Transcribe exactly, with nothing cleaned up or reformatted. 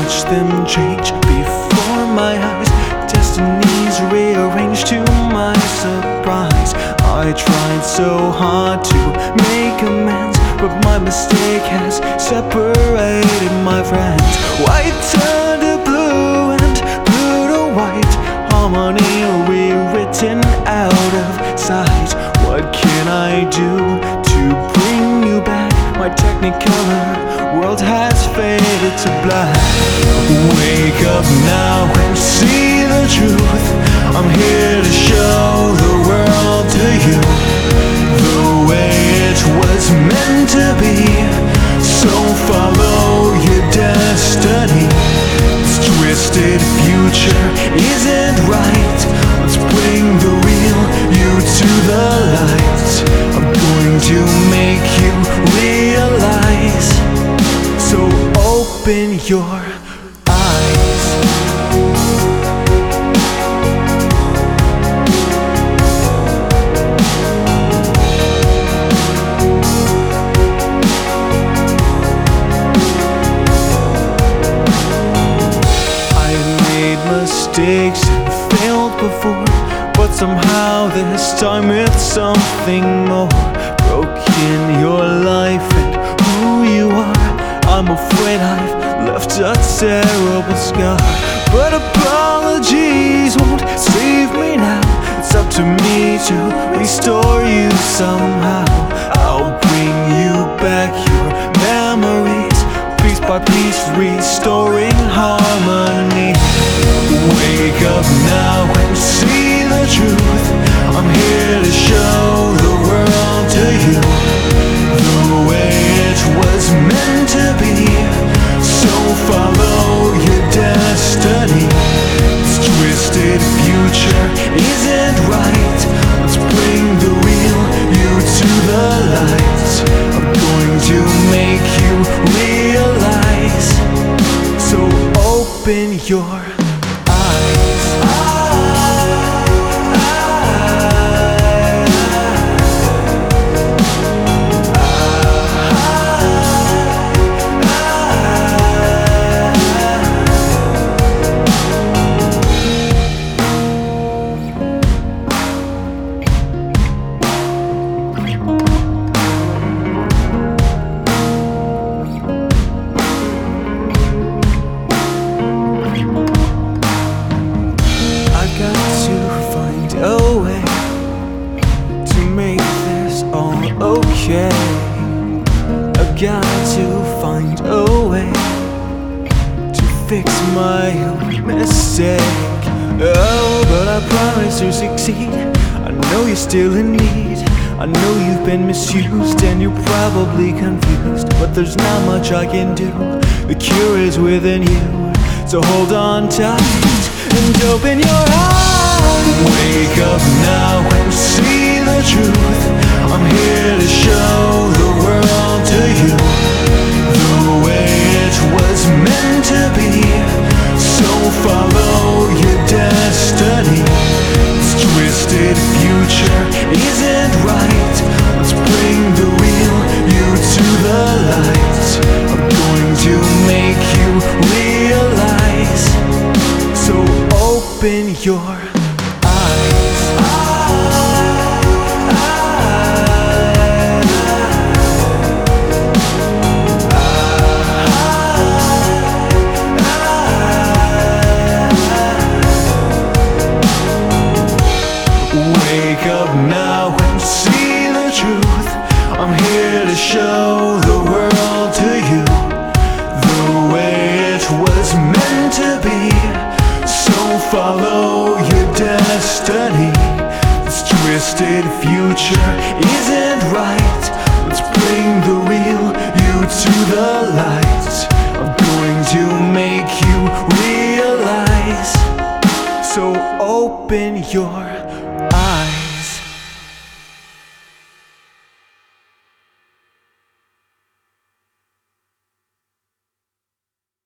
watch them change before my eyes. Destinies rearranged to my surprise. I tried so hard to make amends, but my mistake has separated my friends. White turned to blue and blue to white, harmony rewritten out of sight. What can I do to bring you back? My technicolor world has faded to black. Wake up now and see the truth. I'm here to show the world to you the way it was meant to be. So follow your destiny. This twisted future isn't right. Let's bring the real you to the light. I'm going to make you realize. So open your eyes. Mistakes and failed before, but somehow this time it's something more. Broken your life and who you are. I'm afraid I've left a terrible scar, but apologies won't save me now. It's up to me to restore you somehow. I'll bring you back your memories, piece by piece, restoring harmony. Wake up now and see the truth. I'm here to show the world to you the way it was meant to be. So follow your destiny. This twisted future isn't right. Let's bring the real you to the light. I'm going to make you realize. So open your a way to make this all okay. I've got to find a way to fix my own mistake. Oh, but I promise to succeed. I know you're still in need. I know you've been misused and you're probably confused, but there's not much I can do. The cure is within you, so hold on tight and open your eyes. Wake up now and see the truth. I'm here to show the world to you the way it was meant to be. So follow your destiny. This twisted future isn't right. Let's bring the real you to the light. I'm going to make you realize. So open your Wake up now and see the truth. I'm here to show the world to you the way it was meant to be. So follow your destiny. This twisted future isn't right. Let's bring the real you to the light. I'm going to make you realize. So open your